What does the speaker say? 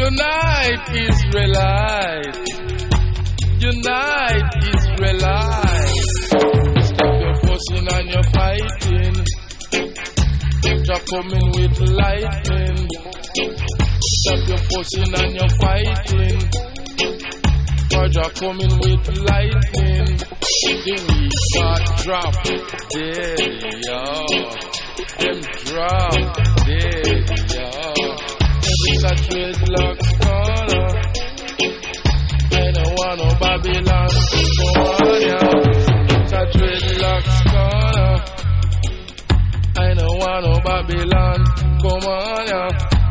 Unite Israelite. Unite Israelite. Stop your fussing and your fighting. Jah coming with lightning. Stop your fussing and your fighting. Jah coming with lightning. The weak got drop dead, yo. Them drop dead, yo. It's a dreadlocks corner. I don't want no Babylon. Come on, yo. It's a dreadlocks corner. I don't want no Babylon. Come on, yo.